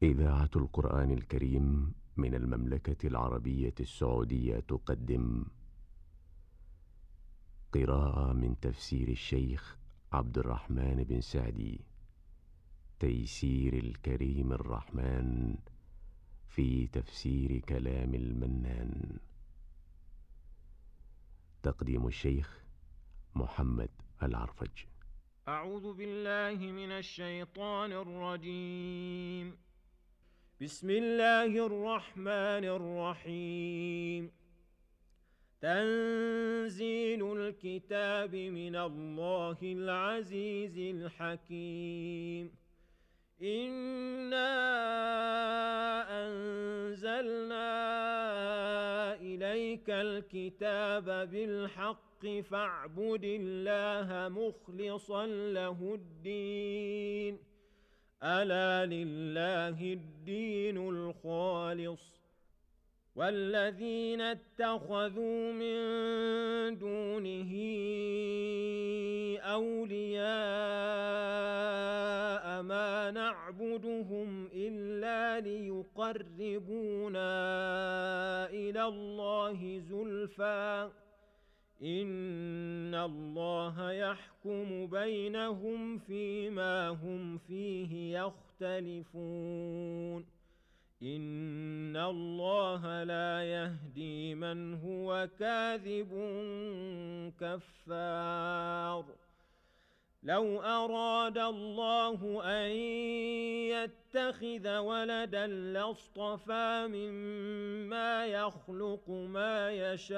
إذاعة القرآن الكريم من المملكة العربية السعودية تقدم قراءة من تفسير الشيخ عبد الرحمن بن سعدي، تيسير الكريم الرحمن في تفسير كلام المنان. تقديم الشيخ محمد العرفج. أعوذ بالله من الشيطان الرجيم. بسم الله الرحمن الرحيم. تنزيل الكتاب من الله العزيز الحكيم. إنا أنزلنا إليك الكتاب بالحق فاعبد الله مخلصا له الدين. ألا لله الدين الخالص، والذين اتخذوا من دونه أولياء ما نعبدهم إلا ليقربونا إلى الله زلفى إن الله يحكم بينهم فيما هم فيه يختلفون. إن الله لا يهدي من هو كاذب كفار. لو أراد الله أن يتخذ ولدا لاصطفى مما يخلق ما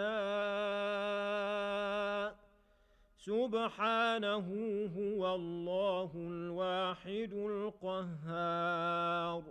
يشاء سبحانه هو الله الواحد القهار.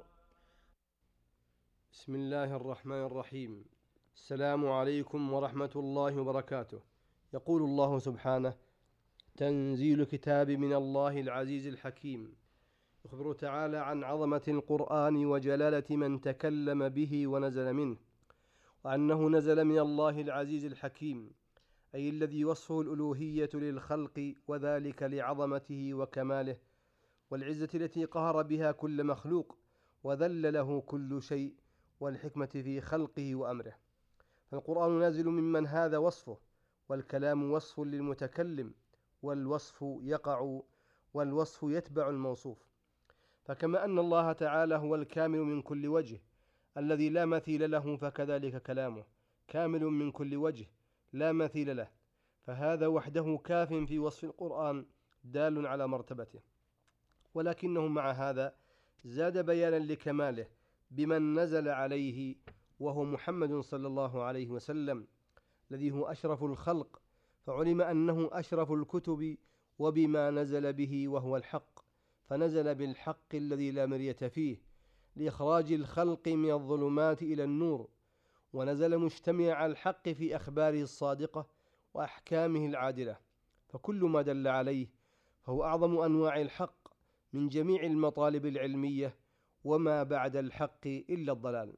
بسم الله الرحمن الرحيم. السلام عليكم ورحمة الله وبركاته. يقول الله سبحانه: تنزيل الكتاب من الله العزيز الحكيم. يخبر تعالى عن عظمة القرآن وجلالة من تكلم به ونزل منه، وأنه نزل من الله العزيز الحكيم، أي الذي وصفه الألوهية للخلق، وذلك لعظمته وكماله والعزة التي قهر بها كل مخلوق وذل له كل شيء، والحكمة في خلقه وأمره. فالقرآن نازل ممن هذا وصفه، والكلام وصف للمتكلم، والوصف يقع والوصف يتبع الموصوف. فكما أن الله تعالى هو الكامل من كل وجه الذي لا مثيل له، فكذلك كلامه كامل من كل وجه لا مثيل له، فهذا وحده كاف في وصف القرآن دال على مرتبته. ولكنه مع هذا زاد بيانا لكماله بمن نزل عليه، وهو محمد صلى الله عليه وسلم الذي هو أشرف الخلق، فعلم أنه أشرف الكتب وبما نزل به وهو الحق، فنزل بالحق الذي لا مرية فيه لإخراج الخلق من الظلمات إلى النور، ونزل مجتمع الحق في أخباره الصادقة وأحكامه العادلة، فكل ما دل عليه فهو أعظم أنواع الحق من جميع المطالب العلمية، وما بعد الحق إلا الضلال.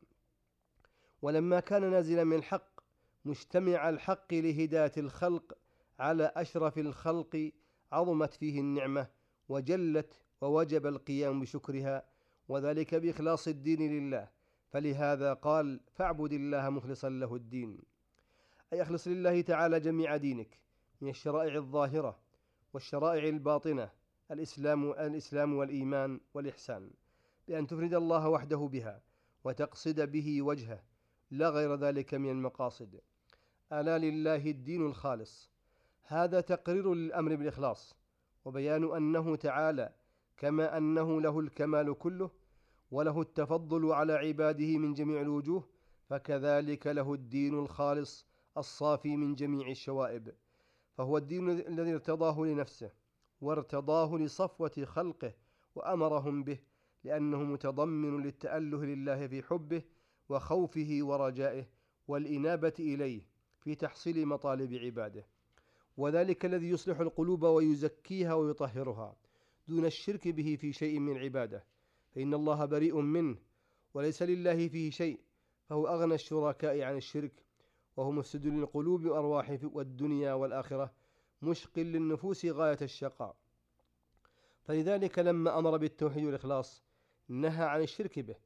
ولما كان نازلا من الحق مجتمع الحق لهداية الخلق على أشرف الخلق، عظمت فيه النعمة وجلت، ووجب القيام بشكرها، وذلك بإخلاص الدين لله. فلهذا قال: فاعبد الله مخلصا له الدين، أي أخلص لله تعالى جميع دينك من الشرائع الظاهرة والشرائع الباطنة، الإسلام والإيمان والإحسان، بأن تفرد الله وحده بها وتقصد به وجهه، لا غير ذلك من المقاصد. ألا لله الدين الخالص. هذا تقرير للأمر بالإخلاص، وبيان أنه تعالى كما أنه له الكمال كله وله التفضل على عباده من جميع الوجوه، فكذلك له الدين الخالص الصافي من جميع الشوائب، فهو الدين الذي ارتضاه لنفسه وارتضاه لصفوة خلقه وأمرهم به، لأنه متضمن للتأله لله في حبه وخوفه ورجائه والإنابة إليه في تحصيل مطالب عباده، وذلك الذي يصلح القلوب ويزكيها ويطهرها دون الشرك به في شيء من العبادة، فإن الله بريء منه وليس لله فيه شيء، فهو أغنى الشركاء عن الشرك، وهو مفسد للقلوب والأرواح والدنيا والآخرة، مشقل للنفوس غاية الشقاء. فلذلك لما أمر بالتوحيد والإخلاص نهى عن الشرك به،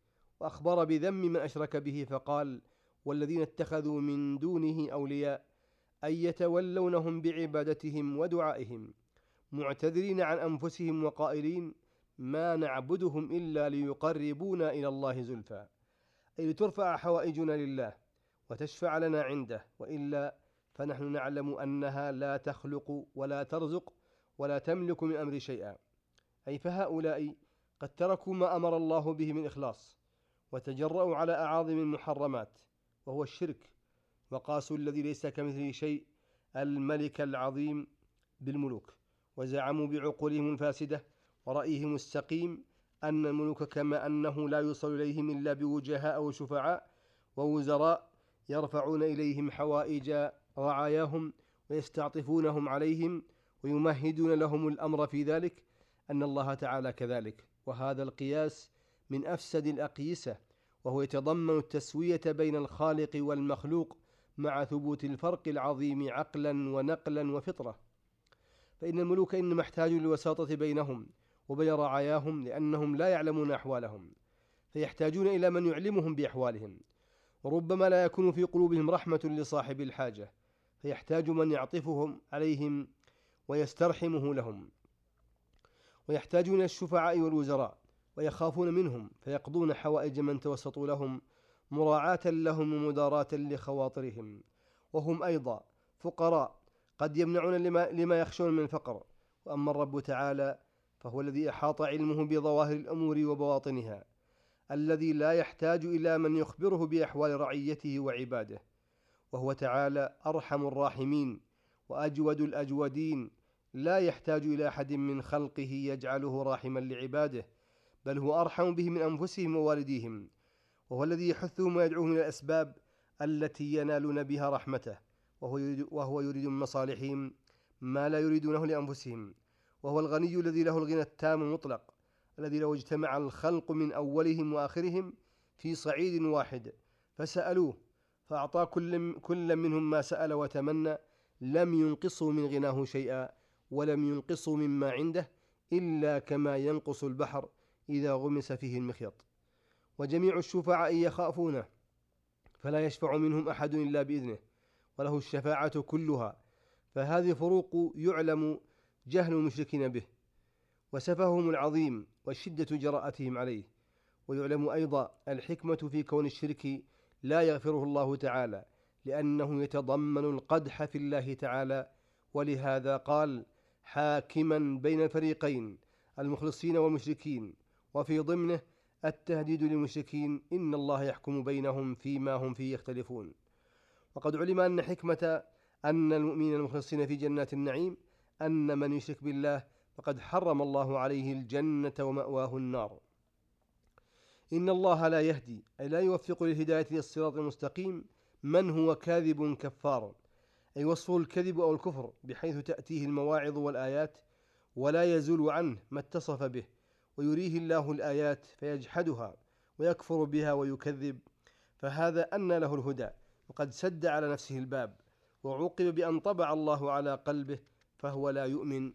وأخبر بذم من أشرك به فقال: والذين اتخذوا من دونه أولياء أن يتولونهم بعبادتهم ودعائهم معتذرين عن أنفسهم وقائلين: ما نعبدهم إلا ليقربونا إلى الله زلفى، أي لترفع حوائجنا لله وتشفع لنا عنده، وإلا فنحن نعلم أنها لا تخلق ولا ترزق ولا تملك من أمر شيئا. أي فهؤلاء قد تركوا ما أمر الله به من إخلاص، وتجرؤوا على أعاظم المحرمات وهو الشرك، وقاسوا الذي ليس كمثله شيء الملك العظيم بالملوك، وزعموا بعقولهم الفاسدة ورأيهم السقيم أن الملوك كما أنه لا يوصل إليهم إلا بوجهاء وشفعاء ووزراء يرفعون إليهم حوائج رعاياهم ويستعطفونهم عليهم ويمهدون لهم الأمر في ذلك، أن الله تعالى كذلك. وهذا القياس من أفسد الأقيسة، وهو يتضمن التسوية بين الخالق والمخلوق مع ثبوت الفرق العظيم عقلا ونقلا وفطرة. فإن الملوك إنما احتاجوا للوساطة بينهم وبين رعاياهم لأنهم لا يعلمون أحوالهم، فيحتاجون إلى من يعلمهم بأحوالهم، وربما لا يكون في قلوبهم رحمة لصاحب الحاجة، فيحتاج من يعطفهم عليهم ويسترحمه لهم، ويحتاجون الشفعاء والوزراء ويخافون منهم فيقضون حوائج من توسطوا لهم مراعاة لهم ومداراة لخواطرهم، وهم أيضا فقراء قد يمنعون لما يخشون من الفقر. وأما الرب تعالى فهو الذي أحاط علمه بظواهر الأمور وبواطنها، الذي لا يحتاج إلى من يخبره بأحوال رعيته وعباده، وهو تعالى أرحم الراحمين وأجود الأجودين، لا يحتاج إلى أحد من خلقه يجعله راحما لعباده، بل هو أرحم به من أنفسهم ووالديهم، وهو الذي يحثهم ويدعوهم إلى الأسباب التي ينالون بها رحمته، وهو يريد من مصالحهم ما لا يريدونه لأنفسهم، وهو الغني الذي له الغنى التام المطلق، الذي لو اجتمع الخلق من أولهم وآخرهم في صعيد واحد فسألوه فأعطى كل منهم ما سأل وتمنى لم ينقصوا من غناه شيئا، ولم ينقصوا مما عنده إلا كما ينقص البحر إذا غمس فيه المخيط. وجميع الشفعاء يخافونه، فلا يشفع منهم أحد إلا بإذنه، وله الشفاعة كلها. فهذه فروق يعلم جهل المشركين به وسفههم العظيم وشدة جراءتهم عليه، ويعلم أيضا الحكمة في كون الشرك لا يغفره الله تعالى، لأنه يتضمن القدح في الله تعالى، ولهذا قال حاكما بين الفريقين المخلصين والمشركين، وفي ضمنه التهديد للمشركين: إن الله يحكم بينهم فيما هم فيه يختلفون. وقد علم أن حكمة أن المؤمنين المخلصين في جنات النعيم أن من يشرك بالله فقد حرم الله عليه الجنة ومأواه النار. إن الله لا يهدي، أي لا يوفق للهداية للصراط المستقيم، من هو كاذب كفار، أي وصفه الكذب أو الكفر، بحيث تأتيه المواعظ والآيات ولا يزول عنه ما اتصف به، ويريه الله الآيات فيجحدها ويكفر بها ويكذب، فهذا أن له الهدى وقد سد على نفسه الباب، وعوقب بأن طبع الله على قلبه فهو لا يؤمن.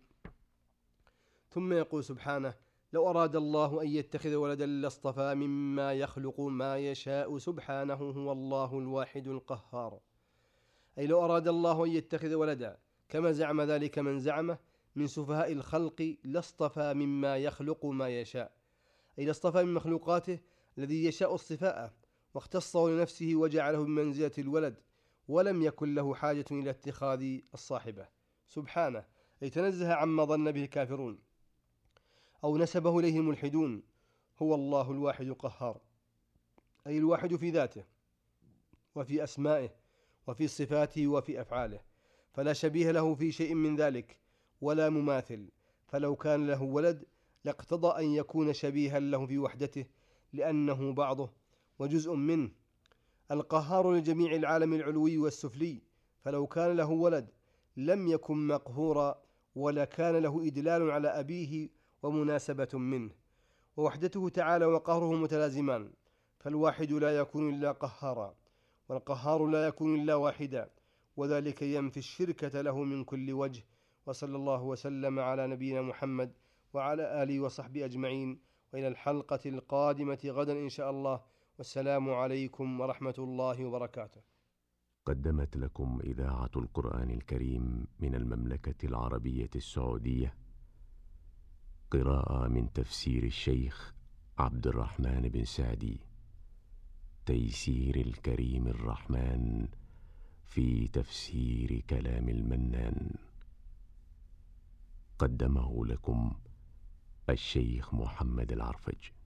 ثم يقول سبحانه: لو أراد الله أن يتخذ ولدا لاصطفى مما يخلق ما يشاء سبحانه هو الله الواحد القهار. أي لو أراد الله أن يتخذ ولدا كما زعم ذلك من زعمه من سفهاء الخلق لاصطفى مما يخلق ما يشاء، أي لاصطفى من مخلوقاته الذي يشاء اصطفاءه واختصه لنفسه وجعله بمنزلة الولد، ولم يكن له حاجة إلى اتخاذ الصاحبة سبحانه، أي تنزه عما ظن به الكافرون أو نسبه إليه الملحدون. هو الله الواحد القهار، أي الواحد في ذاته وفي أسمائه وفي صفاته وفي أفعاله، فلا شبيه له في شيء من ذلك ولا مماثل، فلو كان له ولد لاقتضى أن يكون شبيها له في وحدته، لأنه بعضه وجزء منه. القهار لجميع العالم العلوي والسفلي، فلو كان له ولد لم يكن مقهورا، ولا كان له إدلال على أبيه ومناسبة منه. ووحدته تعالى وقهره متلازمان، فالواحد لا يكون إلا قهارا، والقهار لا يكون إلا واحدا، وذلك ينفي الشركة له من كل وجه. وصلى الله وسلم على نبينا محمد وعلى آله وصحبه أجمعين، وإلى الحلقة القادمة غدا إن شاء الله، والسلام عليكم ورحمة الله وبركاته. قدمت لكم إذاعة القرآن الكريم من المملكة العربية السعودية قراءة من تفسير الشيخ عبد الرحمن بن سعدي، تيسير الكريم الرحمن في تفسير كلام المنان. قدمه لكم الشيخ محمد العرفج.